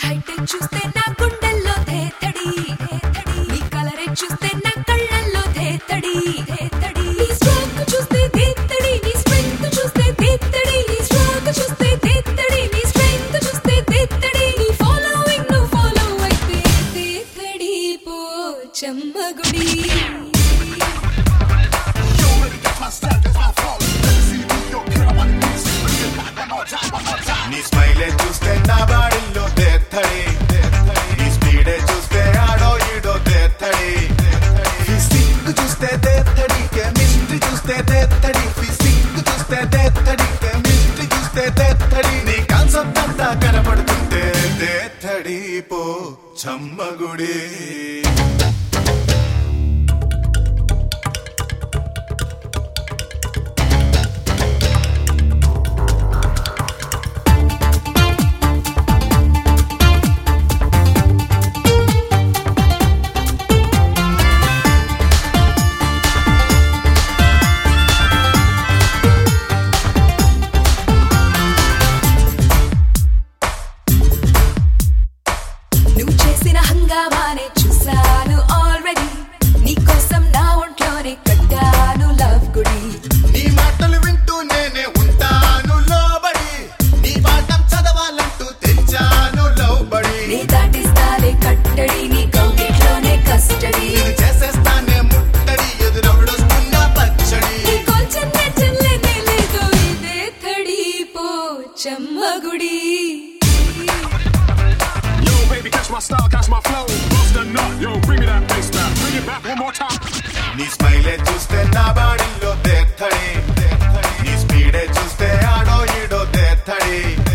Height చూస్తే నా గుండెల్లో ధేతడి నీ కలర్ చూస్తే నా కళ్ళల్లో ధేతడి నీ స్ట్రోక్ చూస్తే ధేతడి నీ స్ట్రెంగ్త్ చూస్తే ధేతడి నీ స్ట్రోక్ చూస్తే ధేతడి నీ స్ట్రెంగ్త్ చూస్తే ధేతడి నీ ఫాలోయింగ్ ను ఫాలో అయితే ధేతడి పో చెమ్మగుడి నీ స్మైలే చూస్తే నా బాడీలో ధేతడి నీ స్పీడే చూస్తే ఆడో ఈడో ధేతడి ఫిజిక్ చూస్తే ధేతడి కెమిస్ట్రీ చూస్తే ధేతడి ఫిజిక్ చూస్తే ధేతడి కెమిస్ట్రీ చూస్తే ధేతడి నీ కాన్సెప్ట్ అంతా కనబడుతుంటే ధేతడి పో చెమ్మగుడి నువ్వు చేసిన హంగామానే చూసాను ఆల్రెడీ నీకోసం నా ఒంట్లోనే కట్టాను లవ్ గుడి నీ మాటలు వింటూ నేనే ఉంటాను లోబడి నీ పాఠం చదవాలంటూ తెచ్చాను లోబడి నీ దాటిస్తాలే కట్టడి నీ కౌగిట్లోనే కస్టడీ నేను చేసేస్తానే ముట్టడి ఎదురవుడొస్తున్న పచ్చడి నీ కొంచెం చెల్లెనే లేదు ఇదే తడి పో చెమ్మగుడి Yo, baby, catch my style, catch my flow. Bust a nut, yo, bring me that bass back. Bring it back one more time. నీ స్మైలే చూస్తే నా బాడీలో ధేతడి నీ స్పీడే చూస్తే ఆడో ఈడో ధేతడి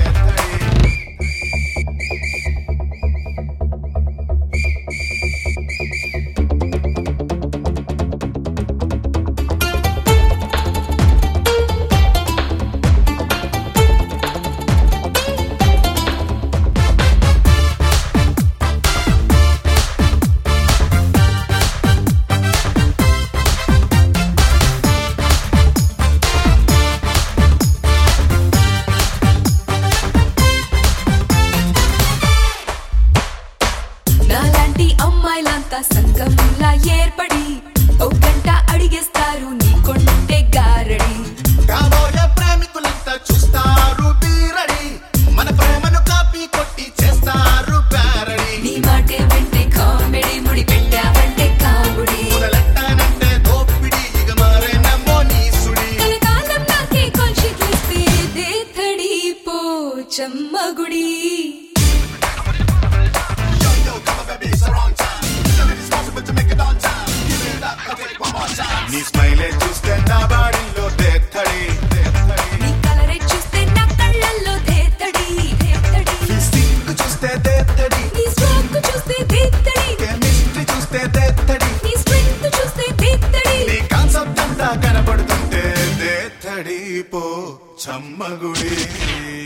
నాలాంటి అమ్మాయిలంతా సంఘంలా ఏర్పడి ఓ గంట అడిగేస్తారు నీ కొంటే గారడి కాబోయే ప్రేమికులంతా చూస్తారు బీరడి మన ప్రేమను కాపీ కొట్టి చేస్తారు ప్యారడి నీ మాటే వింటే కామెడీ ముడి పెట్టావంటే కాముడి మొదలెట్టానంటే దోపిడి ఇక మారేనమ్మో నీ సుడి కలకాలం నాకే కొల్చి తీస్తే దేతడి పో చెమ్మగుడి Yo, yo, come on, baby, it's the wrong time. You're responsible to make it on time. Give it up, okay, one more time. నీ స్మైలే చూస్తే నా బాడీలో ధేతడి నీ కలర్ చూస్తే నా కళ్ళల్లో ధేతడి ఫిజిక్ చూస్తే ధేతడి నీ స్ట్రోక్ చూస్తే ధేతడి కెమిస్ట్రీ చూస్తే ధేతడి నీ స్ట్రెంగ్త్ చూస్తే ధేతడి నీ కాన్సెప్ట్ అంతా కనబడుతుంటే ధేతడి పో చెమ్మగుడి